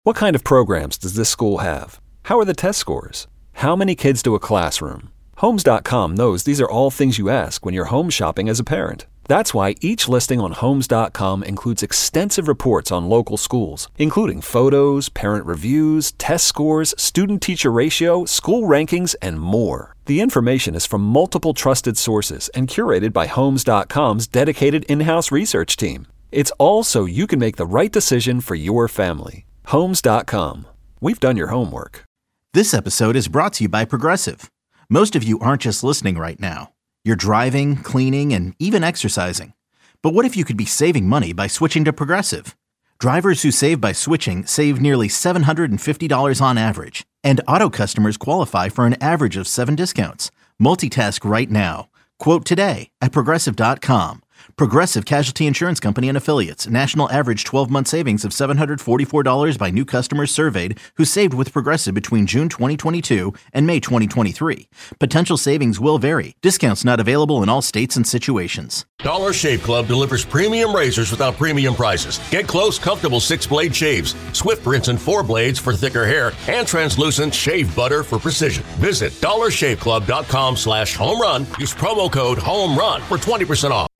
What kind of programs does this school have? How are the test scores? How many kids do a classroom? Homes.com knows these are all things you ask when you're home shopping as a parent. That's why each listing on Homes.com includes extensive reports on local schools, including photos, parent reviews, test scores, student-teacher ratio, school rankings, and more. The information is from multiple trusted sources and curated by Homes.com's dedicated in-house research team. It's all so you can make the right decision for your family. Homes.com. We've done your homework. This episode is brought to you by Progressive. Most of you aren't just listening right now. You're driving, cleaning, and even exercising. But what if you could be saving money by switching to Progressive? Drivers who save by switching save nearly $750 on average. And auto customers qualify for an average of 7 discounts. Multitask right now. Quote today at Progressive.com. Progressive Casualty Insurance Company and Affiliates. National average 12-month savings of $744 by new customers surveyed who saved with Progressive between June 2022 and May 2023. Potential savings will vary. Discounts not available in all states and situations. Dollar Shave Club delivers premium razors without premium prices. Get close, comfortable 6-blade shaves, swift rinse and 4 blades for thicker hair, and translucent shave butter for precision. Visit dollarshaveclub.com/home run. Use promo code HOMERUN for 20% off.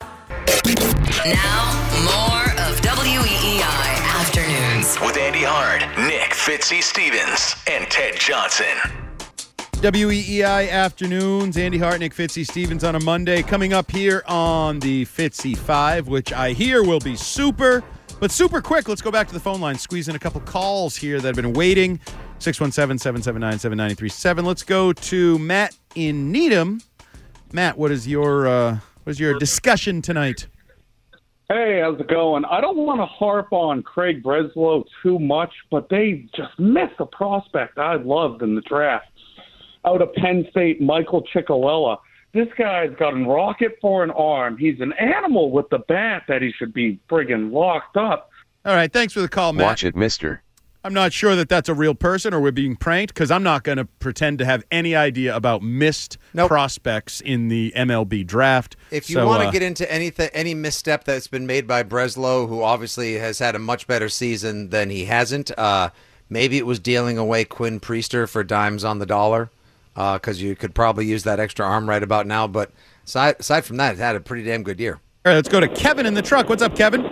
Now, more of WEEI Afternoons. With Andy Hart, Nick Fitzy Stevens, and Ted Johnson. WEEI Afternoons. Andy Hart, Nick Fitzy Stevens on a Monday. Coming up here on the Fitzy 5, which I hear will be super quick. Let's go back to the phone line. Squeeze in a couple calls here that have been waiting. 617-779-7937. Let's go to Matt in Needham. Matt, what is your discussion tonight? Hey, how's it going? I don't want to harp on Craig Breslow too much, but they just missed a prospect I loved in the draft. Out of Penn State, Michael Ciccarella. This guy's got a rocket for an arm. He's an animal with the bat that he should be friggin' locked up. All right, thanks for the call, Matt. Watch it, mister. I'm not sure that that's a real person or we're being pranked because I'm not going to pretend to have any idea about missed prospects in the MLB draft. If you want to get into any misstep that's been made by Breslow, who obviously has had a much better season than he hasn't, maybe it was dealing away Quinn Priester for dimes on the dollar because you could probably use that extra arm right about now. But aside from that, it's had a pretty damn good year. All right, let's go to Kevin in the truck. What's up, Kevin?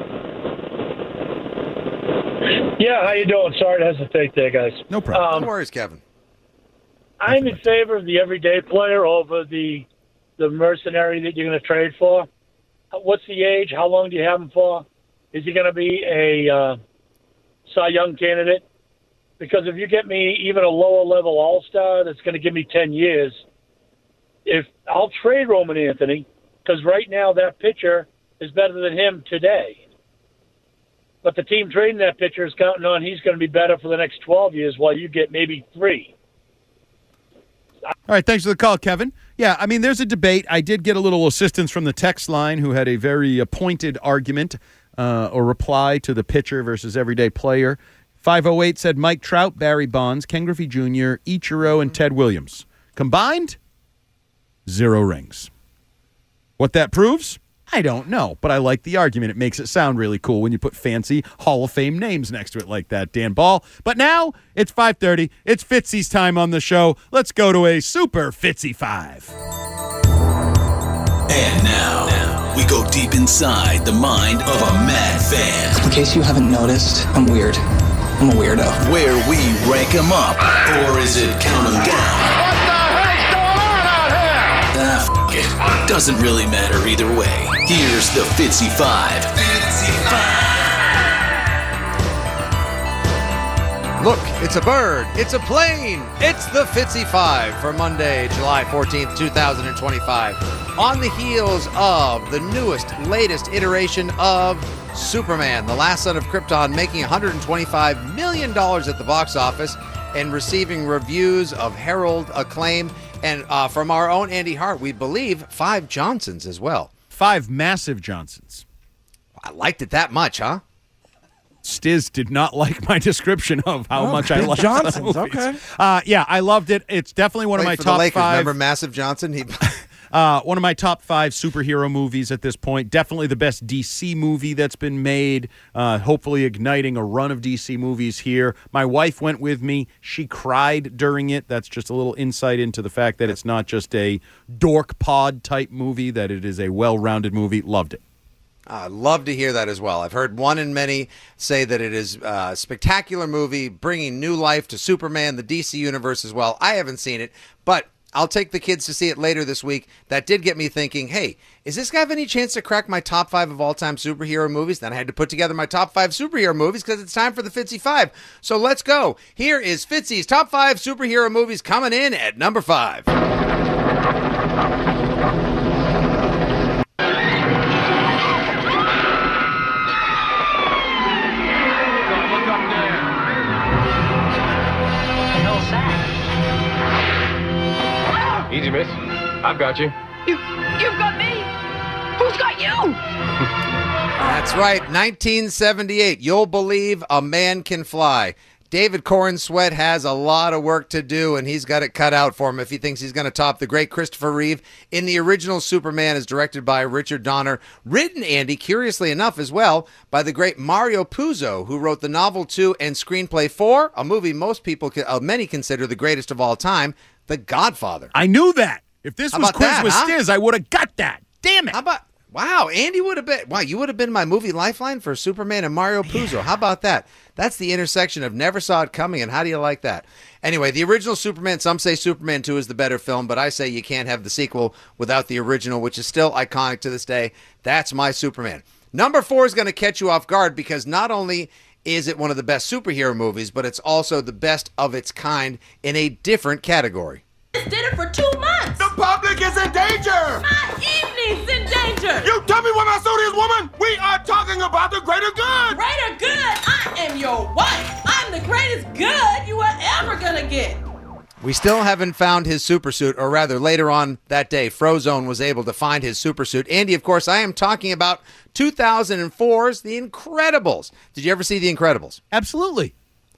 Yeah, how you doing? Sorry to hesitate there, guys. No problem. No worries, Kevin. I'm in favor of the everyday player over the mercenary that you're going to trade for. What's the age? How long do you have him for? Is he going to be a Cy Young candidate? Because if you get me even a lower-level all-star that's going to give me 10 years, I'll trade Roman Anthony because right now that pitcher is better than him today. But the team trading that pitcher is counting on he's going to be better for the next 12 years while you get maybe 3. All right, thanks for the call, Kevin. Yeah, I mean, there's a debate. I did get a little assistance from the text line who had a very pointed argument or reply to the pitcher versus everyday player. 508 said Mike Trout, Barry Bonds, Ken Griffey Jr., Ichiro, and Ted Williams. Combined, 0 rings. What that proves? I don't know, but I like the argument. It makes it sound really cool when you put fancy Hall of Fame names next to it like that, Dan Ball. But now it's 5:30. It's Fitzy's time on the show. Let's go to a super Fitzy 5. And now, we go deep inside the mind of a mad fan. In case you haven't noticed, I'm weird. I'm a weirdo. Where we rank them up, or is it count them down? What the hell's going on out here? It doesn't really matter either way. Here's the Fitzy 5. Fitzy 5. Look, it's a bird. It's a plane. It's the Fitzy 5 for Monday, July 14th, 2025. On the heels of the latest iteration of Superman, the last son of Krypton, making $125 million at the box office and receiving reviews of herald acclaim. And from our own Andy Hart, we believe 5 Johnsons as well. 5 massive Johnsons. I liked it that much, huh? Stiz did not like my description of how much I liked Johnsons. the movies. Okay. Yeah, I loved it. It's definitely one of my top Lakers, 5. Remember Massive Johnson? One of my top 5 superhero movies at this point. Definitely the best DC movie that's been made. Hopefully igniting a run of DC movies here. My wife went with me. She cried during it. That's just a little insight into the fact that it's not just a dork pod type movie, that it is a well-rounded movie. Loved it. I'd love to hear that as well. I've heard one and many say that it is a spectacular movie, bringing new life to Superman, the DC universe as well. I haven't seen it, but I'll take the kids to see it later this week. That did get me thinking, hey, is this guy have any chance to crack my top 5 of all-time superhero movies? Then I had to put together my top 5 superhero movies because it's time for the Fitzy 5. So let's go. Here is Fitzy's top 5 superhero movies coming in at number 5. Easy, miss. I've got you. You've got me? Who's got you? That's right, 1978. You'll believe a man can fly. David Corenswet has a lot of work to do, and he's got it cut out for him if he thinks he's going to top the great Christopher Reeve. In the original Superman is directed by Richard Donner, written, Andy, curiously enough as well, by the great Mario Puzo, who wrote the novel 2 and screenplay for a movie most people, many consider the greatest of all time, The Godfather. I knew that. If this was Quiz with Stiz, I would have got that. Damn it. How about... Wow, Andy would have been... Wow, you would have been my movie lifeline for Superman and Mario Puzo. Yeah. How about that? That's the intersection of never saw it coming, and how do you like that? Anyway, the original Superman, some say Superman 2 is the better film, but I say you can't have the sequel without the original, which is still iconic to this day. That's my Superman. Number 4 is going to catch you off guard because not only is it one of the best superhero movies, but it's also the best of its kind in a different category. Did it for 2 months. The public is in danger. My evening's in danger. You tell me what my suit is, woman. We are talking about the greater good. Greater good? I am your wife. I'm the greatest good you are ever gonna get. We still haven't found his supersuit, or rather, later on that day, Frozone was able to find his supersuit. Andy, of course, I am talking about 2004's The Incredibles. Did you ever see The Incredibles? Absolutely.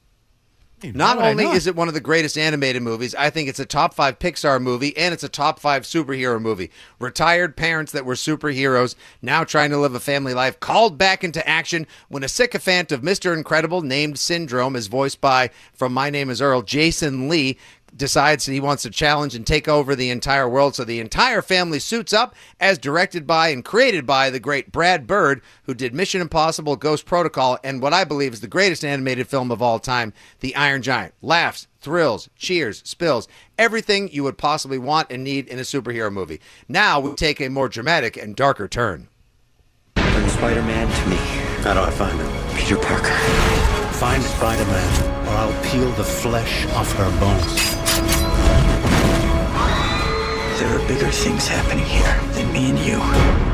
Not only is it one of the greatest animated movies, I think it's a top 5 Pixar movie, and it's a top 5 superhero movie. Retired parents that were superheroes, now trying to live a family life, called back into action when a sycophant of Mr. Incredible, named Syndrome, is voiced by, from My Name is Earl, Jason Lee, decides he wants to challenge and take over the entire world. So the entire family suits up, as directed by and created by the great Brad Bird, who did Mission Impossible, Ghost Protocol, and what I believe is the greatest animated film of all time, The Iron Giant. Laughs, thrills, cheers, spills, everything you would possibly want and need in a superhero movie. Now we take a more dramatic and darker turn. Bring Spider-Man to me. How do I find him? Peter Parker. Find Spider-Man, or I'll peel the flesh off her bones. There are bigger things happening here than me and you.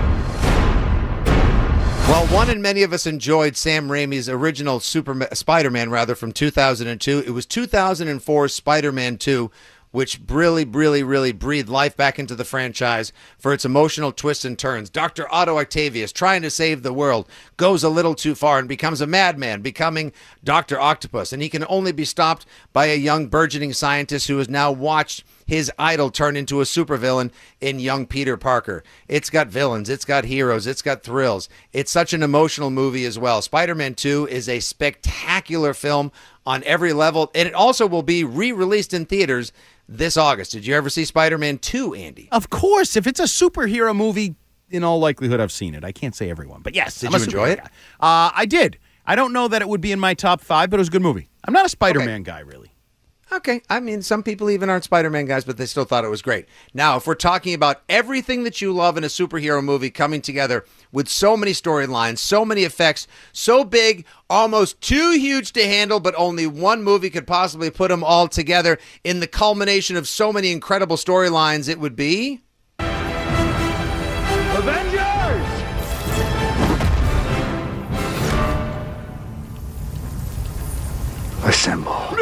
Well, one and many of us enjoyed Sam Raimi's original Spider-Man, from 2002. It was 2004's Spider-Man 2, which really breathed life back into the franchise for its emotional twists and turns. Dr. Otto Octavius, trying to save the world, goes a little too far and becomes a madman, becoming Dr. Octopus. And he can only be stopped by a young burgeoning scientist who has now watched his idol turn into a supervillain in young Peter Parker. It's got villains, it's got heroes, it's got thrills. It's such an emotional movie as well. Spider-Man 2 is a spectacular film on every level, and it also will be re-released in theaters this August. Did you ever see Spider-Man 2, Andy? Of course. If it's a superhero movie, in all likelihood, I've seen it. I can't say everyone, but yes. Did you enjoy it? I did. I don't know that it would be in my top 5, but it was a good movie. I'm not a Spider-Man guy, really. Okay. I mean, some people even aren't Spider-Man guys, but they still thought it was great. Now, if we're talking about everything that you love in a superhero movie coming together with so many storylines, so many effects, so big, almost too huge to handle, but only one movie could possibly put them all together in the culmination of so many incredible storylines, it would be... Avengers! Assemble.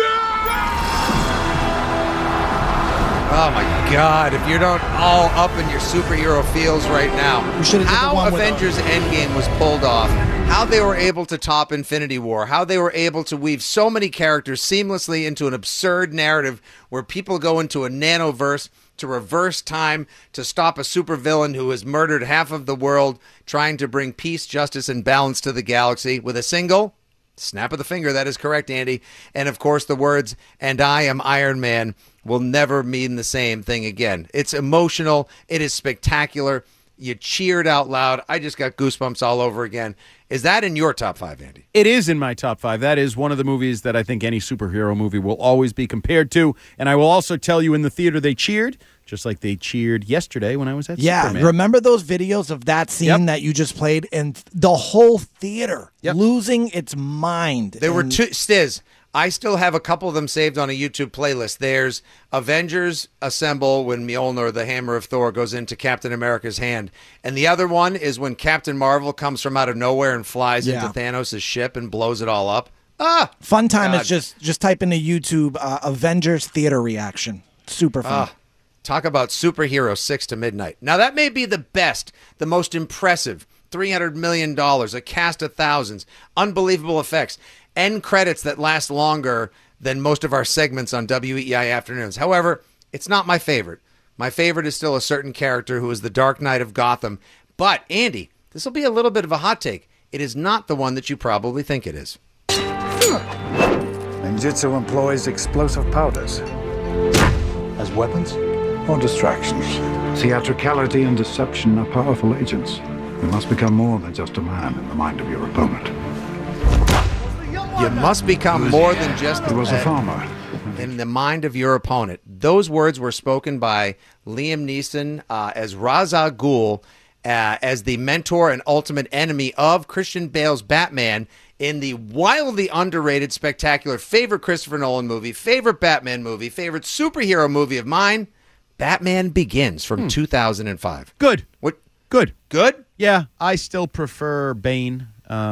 Oh, my God. If you're not all up in your superhero feels right now, how Avengers Endgame was pulled off, how they were able to top Infinity War, how they were able to weave so many characters seamlessly into an absurd narrative where people go into a nanoverse to reverse time to stop a supervillain who has murdered half of the world, trying to bring peace, justice, and balance to the galaxy with a single snap of the finger. That is correct, Andy. And of course, the words, "and I am Iron Man," will never mean the same thing again. It's emotional. It is spectacular. You cheered out loud. I just got goosebumps all over again. Is that in your top 5, Andy? It is in my top 5. That is one of the movies that I think any superhero movie will always be compared to. And I will also tell you, in the theater they cheered, just like they cheered yesterday when I was at Superman. Remember those videos of that scene that you just played? And the whole theater losing its mind. There were two, Stiz, I still have a couple of them saved on a YouTube playlist. There's Avengers Assemble when Mjolnir, the hammer of Thor, goes into Captain America's hand. And the other one is when Captain Marvel comes from out of nowhere and flies into Thanos' ship and blows it all up. Fun time is just type into YouTube Avengers theater reaction. Super fun. Talk about superhero 6 to midnight. Now, that may be the best, the most impressive, $300 million, a cast of thousands, unbelievable effects, end credits that last longer than most of our segments on WEEI Afternoons. However, it's not my favorite. My favorite is still a certain character who is the Dark Knight of Gotham. But, Andy, this will be a little bit of a hot take. It is not the one that you probably think it is. Ninjutsu employs explosive powders. As weapons or distractions? Theatricality and deception are powerful agents. You must become more than just a man in the mind of your opponent. You must become more than just He was a farmer. in the mind of your opponent. Those words were spoken by Liam Neeson as Ra's al Ghul, as the mentor and ultimate enemy of Christian Bale's Batman in the wildly underrated, spectacular, favorite Christopher Nolan movie, favorite Batman movie, favorite superhero movie of mine, Batman Begins from 2005. Good. What? Good. Good? Yeah, I still prefer Bane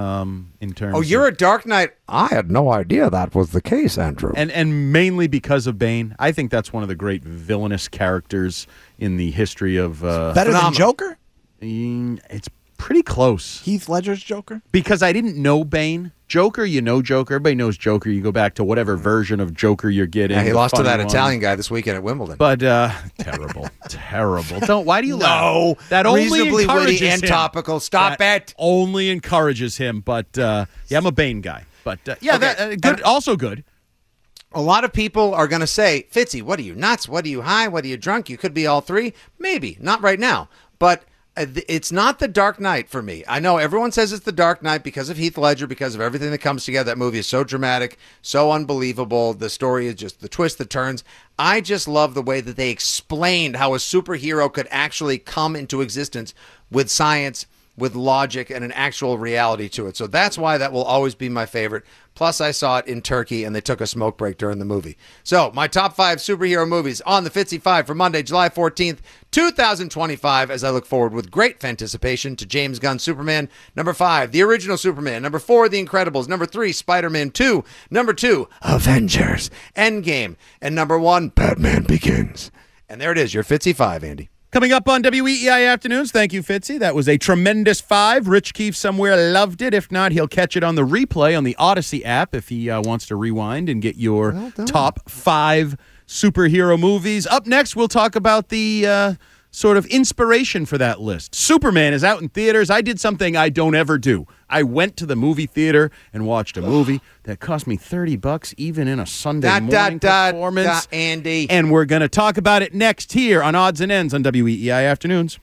in terms Oh, you're a Dark Knight. I had no idea that was the case, Andrew. And mainly because of Bane. I think that's one of the great villainous characters in the history of... Better than Joker? It's pretty close. Heath Ledger's Joker? Because I didn't know Bane. Joker, you know Joker. Everybody knows Joker. You go back to whatever version of Joker you're getting. Yeah, he lost to that one. Italian guy this weekend at Wimbledon. But terrible, terrible. Why do you No, laugh? That only reasonably encourages witty and him. topical. Stop That it. Only encourages him. But yeah, I'm a Bane guy. But yeah, Okay. good. Also good. A lot of people are going to say, Fitzy, what are you, nuts? What are you, high? What are you, drunk? You could be all three. Maybe. Not right now. But it's not the Dark Knight for me. I know everyone says it's the Dark Knight because of Heath Ledger, because of everything that comes together. That movie is so dramatic, so unbelievable. The story is just the twists, the turns. I just love the way that they explained how a superhero could actually come into existence with science, with logic, and an actual reality to it. So that's why that will always be my favorite. Plus, I saw it in Turkey, and they took a smoke break during the movie. So, my top 5 superhero movies on the Fitzy 5 for Monday, July 14th, 2025, as I look forward with great anticipation to James Gunn's Superman. Number 5, the original Superman. Number 4, The Incredibles. Number 3, Spider-Man 2. Number 2, Avengers Endgame. And number 1, Batman Begins. And there it is, your Fitzy 5, Andy. Coming up on WEEI Afternoons, thank you, Fitzy. That was a tremendous 5. Rich Keefe somewhere loved it. If not, he'll catch it on the replay on the Odyssey app if he wants to rewind and get your top 5 superhero movies. Up next, we'll talk about the sort of inspiration for that list. Superman is out in theaters. I did something I don't ever do. I went to the movie theater and watched a movie that cost me $30 even in a Sunday morning performance. Andy. And we're going to talk about it next here on Odds and Ends on WEEI Afternoons.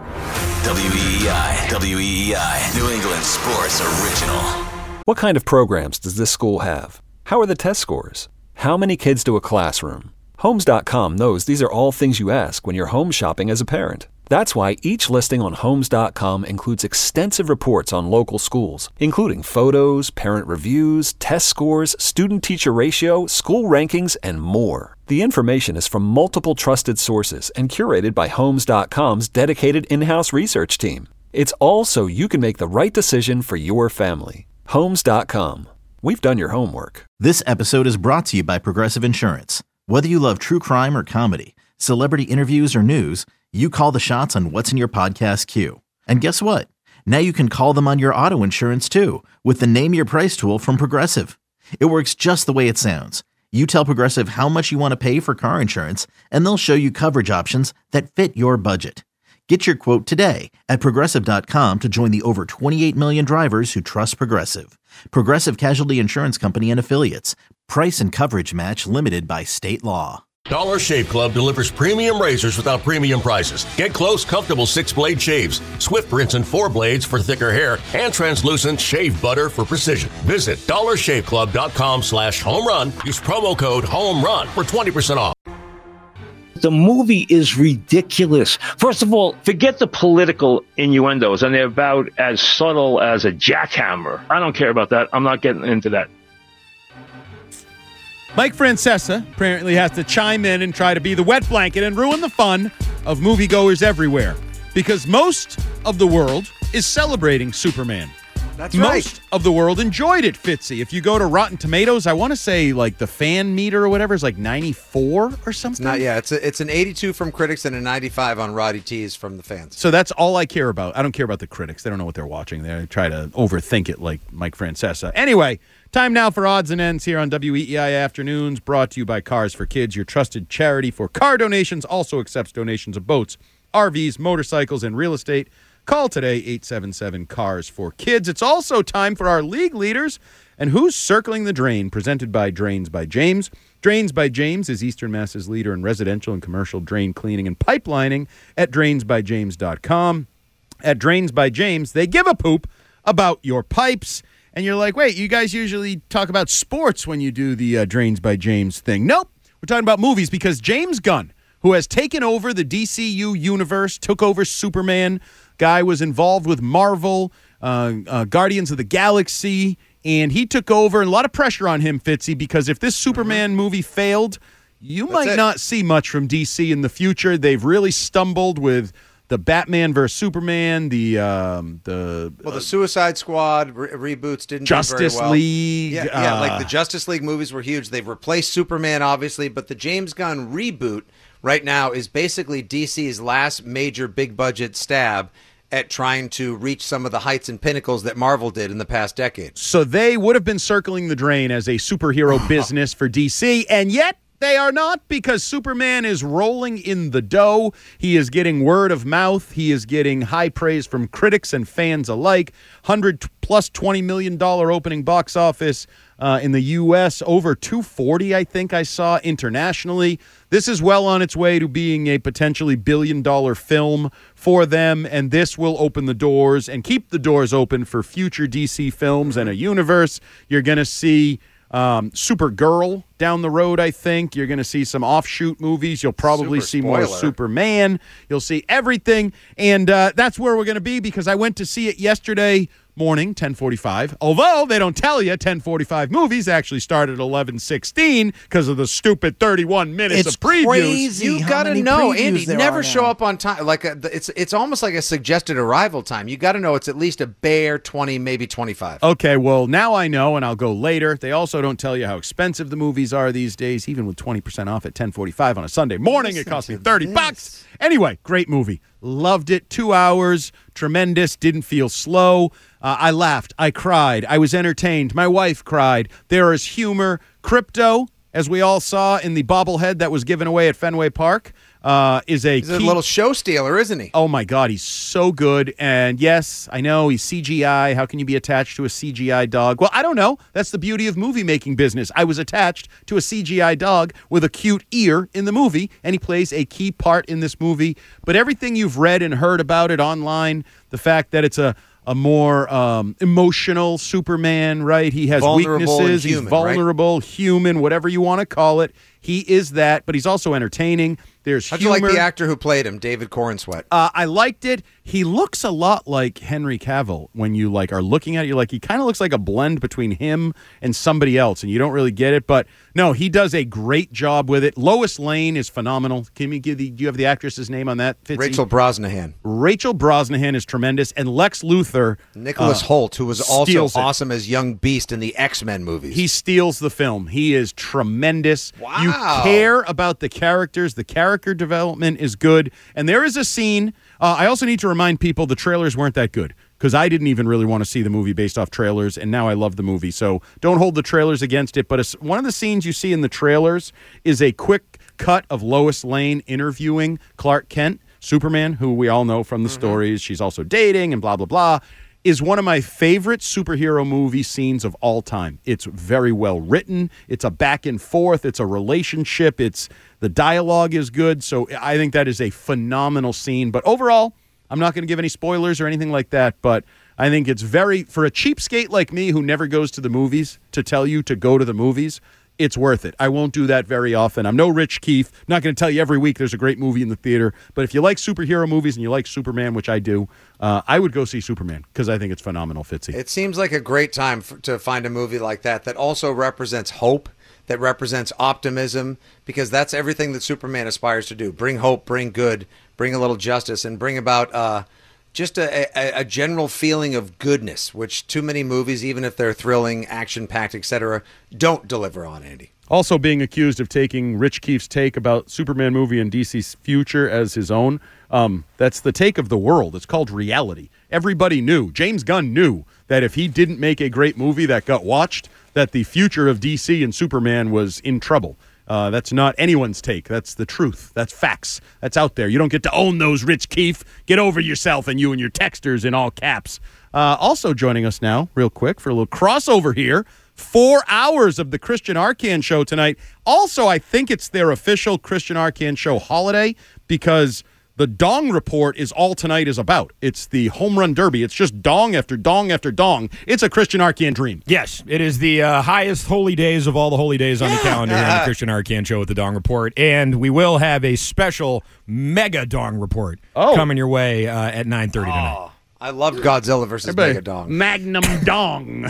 WEEI, New England Sports Original. What kind of programs does this school have? How are the test scores? How many kids do a classroom? Homes.com knows these are all things you ask when you're home shopping as a parent. That's why each listing on Homes.com includes extensive reports on local schools, including photos, parent reviews, test scores, student-teacher ratio, school rankings, and more. The information is from multiple trusted sources and curated by Homes.com's dedicated in-house research team. It's all so you can make the right decision for your family. Homes.com. We've done your homework. This episode is brought to you by Progressive Insurance. Whether you love true crime or comedy, celebrity interviews or news, you call the shots on what's in your podcast queue. And guess what? Now you can call them on your auto insurance too with the Name Your Price tool from Progressive. It works just the way it sounds. You tell Progressive how much you want to pay for car insurance, and they'll show you coverage options that fit your budget. Get your quote today at Progressive.com to join the over 28 million drivers who trust Progressive. Progressive Casualty Insurance Company and Affiliates. Price and coverage match limited by state law. Dollar Shave Club delivers premium razors without premium prices. Get close, comfortable 6-blade shaves, Swift rinse and 4 blades for thicker hair, and translucent shave butter for precision. Visit dollarshaveclub.com/home run. Use promo code HOMERUN for 20% off. The movie is ridiculous. First of all, forget the political innuendos, and they're about as subtle as a jackhammer. I don't care about that. I'm not getting into that. Mike Francesa apparently has to chime in and try to be the wet blanket and ruin the fun of moviegoers everywhere, because most of the world is celebrating Superman. That's right. Most of the world enjoyed it, Fitzy. If you go to Rotten Tomatoes, I want to say like the fan meter or whatever is like 94 or something. It's an 82 from critics and a 95 on Roddy T's from the fans. So that's all I care about. I don't care about the critics. They don't know what they're watching. They try to overthink it like Mike Francesa. Anyway, time now for Odds and Ends here on WEEI Afternoons, brought to you by Cars for Kids, your trusted charity for car donations. Also accepts donations of boats, RVs, motorcycles, and real estate. Call today, 877-CARS-4-KIDS. It's also time for our league leaders and Who's Circling the Drain, presented by Drains by James. Drains by James is Eastern Mass's leader in residential and commercial drain cleaning and pipelining at drainsbyjames.com. At Drains by James, they give a poop about your pipes. And you're like, wait, you guys usually talk about sports when you do the Drains by James thing. Nope, we're talking about movies because James Gunn, who has taken over the DCU universe, took over Superman. Guy was involved with Marvel, Guardians of the Galaxy, and he took over. And a lot of pressure on him, Fitzy, because if this Superman movie failed, you might not see much from DC in the future. They've really stumbled with the Batman vs. Superman, the Suicide Squad reboots didn't Justice do very well. League. Like the Justice League movies were huge. They've replaced Superman, obviously, but the James Gunn reboot right now is basically DC's last major big-budget stab at trying to reach some of the heights and pinnacles that Marvel did in the past decade. So they would have been circling the drain as a superhero business for DC, and yet they are not, because Superman is rolling in the dough. He is getting word of mouth. He is getting high praise from critics and fans alike. $100+ $20 million opening box office in the U.S., over 240, I think I saw internationally. This is well on its way to being a potentially billion-dollar film for them, and this will open the doors and keep the doors open for future DC films and a universe. You're going to see Supergirl down the road, I think. You're going to see some offshoot movies. You'll probably see more Superman. You'll see everything, and that's where we're going to be, because I went to see it yesterday morning, 10:45. Although they don't tell you 10:45 movies actually start at 11:16 because of the stupid 31 minutes of previews. Crazy. You got to know, Andy, never show up on time. Like it's almost like a suggested arrival time. You got to know it's at least a bare 20, maybe 25. Okay, well, now I know, and I'll go later. They also don't tell you how expensive the movies are these days, even with 20% off at 10:45 on a Sunday morning. It cost me $30. Anyway, great movie. Loved it. 2 hours. Tremendous. Didn't feel slow. I laughed. I cried. I was entertained. My wife cried. There is humor. Crypto, as we all saw in the bobblehead that was given away at Fenway Park, he's a little show stealer, isn't he? Oh, my God. He's so good. And, yes, I know he's CGI. How can you be attached to a CGI dog? Well, I don't know. That's the beauty of movie-making business. I was attached to a CGI dog with a cute ear in the movie, and he plays a key part in this movie. But everything you've read and heard about it online, the fact that it's a more emotional Superman, right? He has weaknesses. Human, he's vulnerable, right? Human, whatever you want to call it. He is that, but he's also entertaining. There's How'd humor. you like the actor who played him, David Corenswet? I liked it. He looks a lot like Henry Cavill when you are looking at it. You're like, he kind of looks like a blend between him and somebody else, and you don't really get it. But no, he does a great job with it. Lois Lane is phenomenal. Can you do you have the actress's name on that, Fitzy? Rachel Brosnahan. Rachel Brosnahan is tremendous, and Lex Luthor, Nicholas Hoult, who was also awesome as Young Beast in the X-Men movies. He steals the film. He is tremendous. Wow. You care about the characters. The character development is good. And there is a scene. I also need to remind people the trailers weren't that good. because I didn't even really want to see the movie based off trailers, and now I love the movie. So don't hold the trailers against it. But one of the scenes you see in the trailers is a quick cut of Lois Lane interviewing Clark Kent, Superman, who we all know from the stories. She's also dating and blah, blah, blah. Is one of my favorite superhero movie scenes of all time. It's very well written. It's a back and forth. It's a relationship. The dialogue is good. So I think that is a phenomenal scene. But overall, I'm not going to give any spoilers or anything like that. But I think it's for a cheapskate like me who never goes to the movies, to tell you to go to the movies, it's worth it. I won't do that very often. I'm no Rich Keefe. I'm not going to tell you every week there's a great movie in the theater. But if you like superhero movies and you like Superman, which I do, I would go see Superman because I think it's phenomenal, Fitzy. It seems like a great time to find a movie like that also represents hope, that represents optimism, because that's everything that Superman aspires to do. Bring hope, bring good, bring a little justice, and bring about just a general feeling of goodness, which too many movies, even if they're thrilling, action-packed, etc., don't deliver on, Andy. Also being accused of taking Rich Keefe's take about Superman movie and DC's future as his own. That's the take of the world. It's called reality. Everybody knew. James Gunn knew that if he didn't make a great movie that got watched, that the future of DC and Superman was in trouble. That's not anyone's take. That's the truth. That's facts. That's out there. You don't get to own those, Rich Keefe. Get over yourself and you and your texters in all caps. Also joining us now, real quick, for a little crossover here. 4 hours of the Christian Arcand Show tonight. Also, I think it's their official Christian Arcand Show holiday because the Dong Report is all tonight is about. It's the Home Run Derby. It's just dong after dong after dong. It's a Christian Arcand dream. Yes, it is the highest holy days of all the holy days on the calendar here on the Christian Arcand Show with the Dong Report. And we will have a special mega Dong Report coming your way at 9:30 tonight. I loved Godzilla versus Mega Dong. Magnum Dong.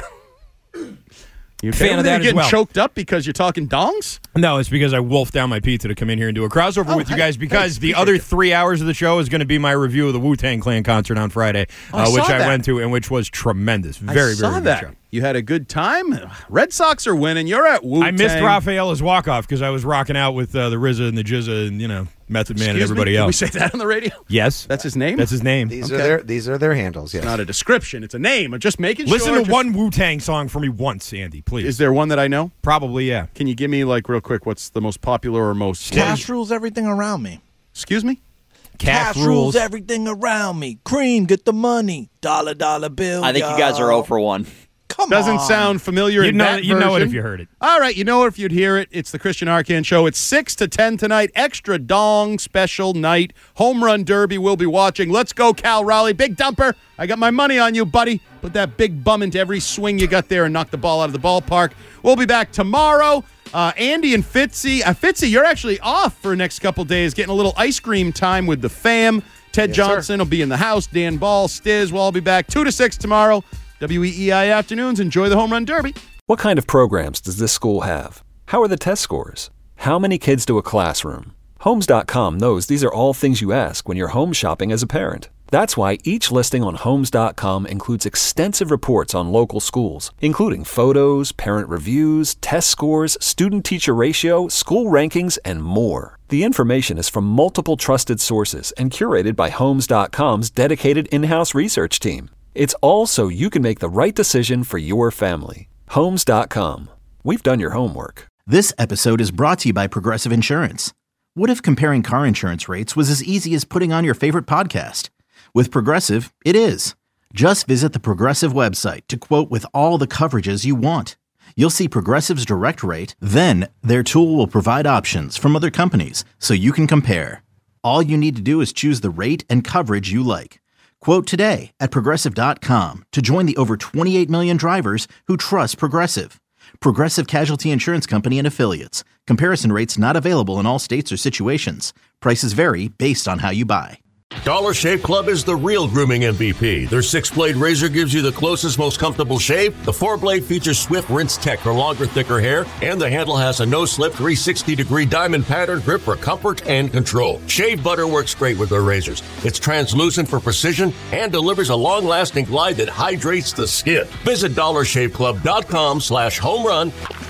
You fan of that getting as well. Choked up because you're talking dongs? No, it's because I wolfed down my pizza to come in here and do a crossover with you guys because the other 3 hours of the show is going to be my review of the Wu-Tang Clan concert on Friday, which I went to and which was tremendous. Very, very good show. You had a good time? Red Sox are winning. You're at Wu-Tang. I missed Rafaela's walk-off because I was rocking out with the RZA and the Jizza and, Method Man and everybody else. Did we say that on the radio? Yes. That's his name? That's his name. These are their handles, yes. It's not a description. It's a name. I'm just making Listen sure. to one Wu-Tang song for me once, Andy, please. Is there one that I know? Probably, yeah. Can you give me, real quick, what's the most popular or most... Cash rules everything around me. Excuse me? Cash rules everything around me. Cream, get the money. Dollar bill. I think you guys are 0 for 1. Doesn't sound familiar in that version. You know it if you heard it. All right, you know it if you'd hear it. It's the Christian Arcand Show. It's 6 to 10 tonight. Extra dong special night. Home Run Derby we'll be watching. Let's go, Cal Raleigh. Big dumper. I got my money on you, buddy. Put that big bum into every swing you got there and knock the ball out of the ballpark. We'll be back tomorrow. Andy and Fitzy. Fitzy, you're actually off for the next couple days, getting a little ice cream time with the fam. Ted Johnson will be in the house. Dan Ball, Stiz will all be back 2 to 6 tomorrow. WEEI Afternoons. Enjoy the Home Run Derby. What kind of programs does this school have? How are the test scores? How many kids do a classroom? Homes.com knows these are all things you ask when you're home shopping as a parent. That's why each listing on Homes.com includes extensive reports on local schools, including photos, parent reviews, test scores, student-teacher ratio, school rankings, and more. The information is from multiple trusted sources and curated by Homes.com's dedicated in-house research team. It's all so you can make the right decision for your family. Homes.com. We've done your homework. This episode is brought to you by Progressive Insurance. What if comparing car insurance rates was as easy as putting on your favorite podcast? With Progressive, it is. Just visit the Progressive website to quote with all the coverages you want. You'll see Progressive's direct rate, then their tool will provide options from other companies so you can compare. All you need to do is choose the rate and coverage you like. Quote today at Progressive.com to join the over 28 million drivers who trust Progressive. Progressive Casualty Insurance Company and Affiliates. Comparison rates not available in all states or situations. Prices vary based on how you buy. Dollar Shave Club is the real grooming MVP. Their 6-blade razor gives you the closest, most comfortable shave. The 4-blade features Swift Rinse Tech for longer, thicker hair. And the handle has a no-slip 360-degree diamond pattern grip for comfort and control. Shave butter works great with their razors. It's translucent for precision and delivers a long-lasting glide that hydrates the skin. Visit DollarShaveClub.com/home run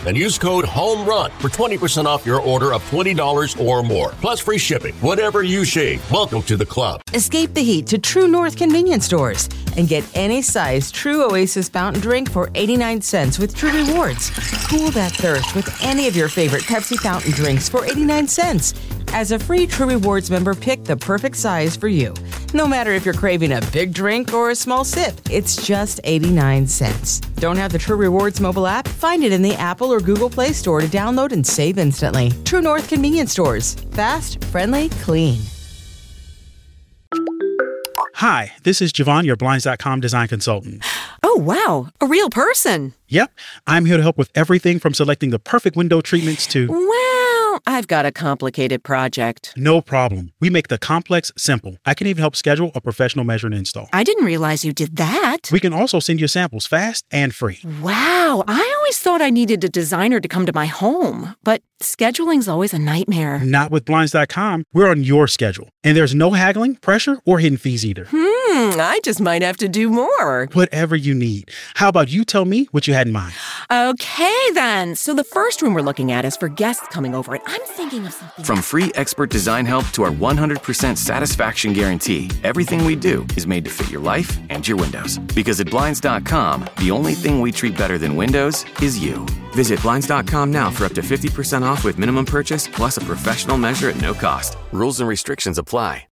and use code HOMERUN for 20% off your order of $20 or more. Plus free shipping. Whatever you shave. Welcome to the club. Escape the heat to True North convenience stores and get any size True Oasis fountain drink for 89 cents with True Rewards. Cool that thirst with any of your favorite Pepsi fountain drinks for 89 cents. As a free True Rewards member, pick the perfect size for you. No matter if you're craving a big drink or a small sip, it's just 89 cents. Don't have the True Rewards mobile app? Find it in the Apple or Google Play Store to download and save instantly. True North convenience stores. Fast, friendly, clean. Hi, this is Javon, your Blinds.com design consultant. Oh, wow. A real person. Yep. I'm here to help with everything from selecting the perfect window treatments to... Well, I've got a complicated project. No problem. We make the complex simple. I can even help schedule a professional measure and install. I didn't realize you did that. We can also send you samples fast and free. Wow. I always thought I needed a designer to come to my home, but scheduling's always a nightmare. Not with Blinds.com. We're on your schedule. And there's no haggling, pressure, or hidden fees either. I just might have to do more. Whatever you need. How about you tell me what you had in mind? Okay, then. So the first room we're looking at is for guests coming over, and I'm thinking of something. From free expert design help to our 100% satisfaction guarantee, everything we do is made to fit your life and your windows. Because at Blinds.com, the only thing we treat better than windows is you. Visit Blinds.com now for up to 50% off with minimum purchase plus a professional measure at no cost. Rules and restrictions apply.